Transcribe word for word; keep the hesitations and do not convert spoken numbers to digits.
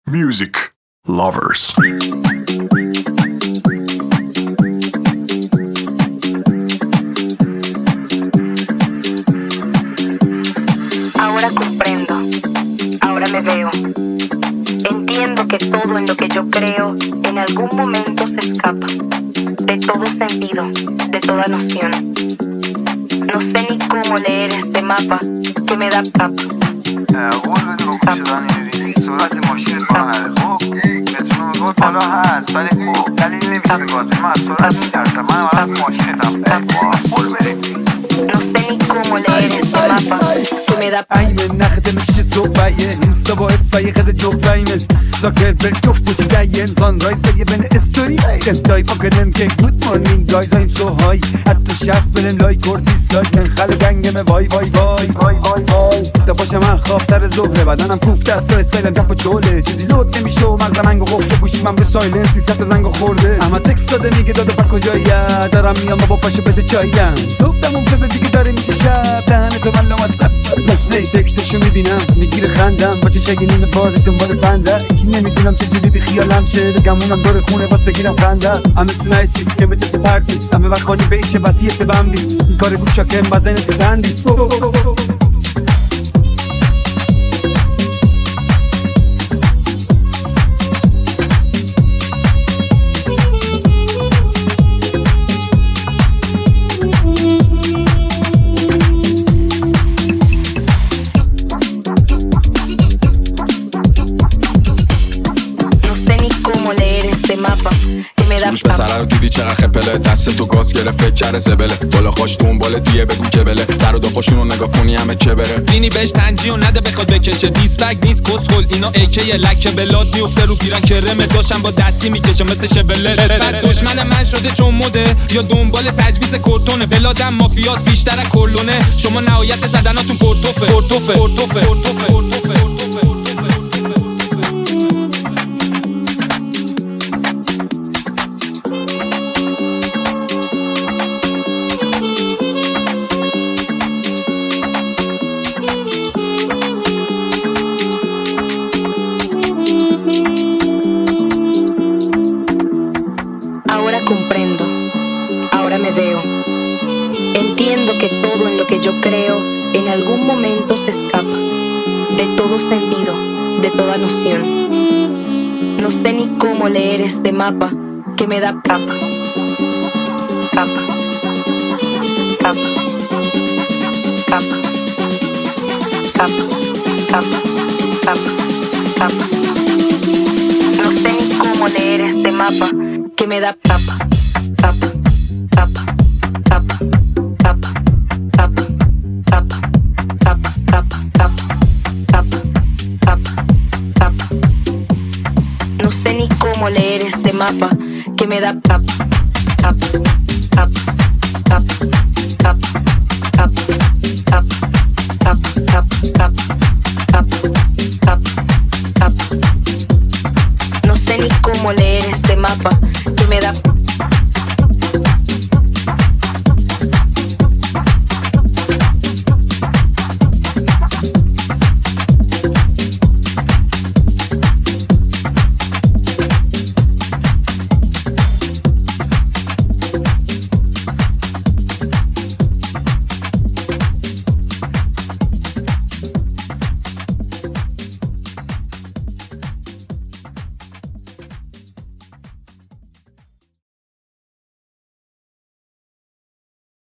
Music lovers. Ahora comprendo, ahora me veo. Entiendo que todo en lo que yo creo en algún momento se escapa de todo sentido, de toda noción. No sé ni cómo leer este mapa que me da capa. قول بده با کوچه‌دان می‌بینی سرعت ماشین پا نره. خب مترونوم گفت بالا هست ولی خب دلیل نمیشه گاز. من از سرعت می‌ترسم. من از ماشینتم. قول بده. No sé ni cómo leer este mapa que me da capa. Aynen نخده مشی صبحیه اینستا با اسفای خده جوبایمن زاکر بر جفت بودی داین زان رایز بگه بین استوری بایرن دای بکنن که گود مارنینگ گایز I'm so high حتی شست بلن لایک اور دیسلایک من خل گنگمه وای وای وای وای وای وای تا باشم من خواب سر ظهره بدنم کوفته است و استایلم تپ و چوله چیزی لود نمیشه و مغزم انگو قفته گوشیم من به سایلنسی ست زنگو خورده اما تکست داده میگه داده با کجایه دارم میام با پاشو بده چایدم صبح تموم شده دیگه داره میشه شب دهنه تو من لما سب نه سکسشو میبینم میگیره خندم با چه چگی نیمه بازی دنبال فنده یکی نمیدونم چجوری بی خیالم چه بگمونم دور خونه باز بگیرم خنده همه سنایسیس که بده سپرتیس همه وقت خانی بیشه وسیعت بمبیس این کار گوشا کم بزنه تو تندیس روش پسره رو دیدی چقدر خپله دست تو گاز گره فکر کرده زبله بالا خوش دنبال دیگه بگو که بله در و دافاشون رو نگاه کنی همه که بره بینی بهش تنجی و نده بخواد بکشه دیسبگ نیست کسخل اینا ایکه لکه بلاد میفته رو پیرن کرمه داشتم با دستی میکشه مثل شبله پس دشمن من شده چون مده یا دنبال تجویز کورتونه بلادم مافیاس بیشتر از کلونه شما نهایت زدناتون پورتوفه پورتوفه پورتوفه پورتوفه Ahora comprendo, ahora me veo. Entiendo que todo en lo que yo creo en algún momento se escapa de todo sentido, de toda noción. No sé ni cómo leer este mapa que me da capa. Capa. Capa. Capa. Capa. Capa. Capa. Capa. No sé ni cómo leer este mapa que me da capa, capa, capa, capa, capa, capa, capa, capa, capa, capa, capa, capa, capa. No sé ni cómo leer este mapa que me da capa, capa, capa, capa, capa, capa, capa, capa, capa, capa, capa, capa, capa. No sé ni cómo leer este mapa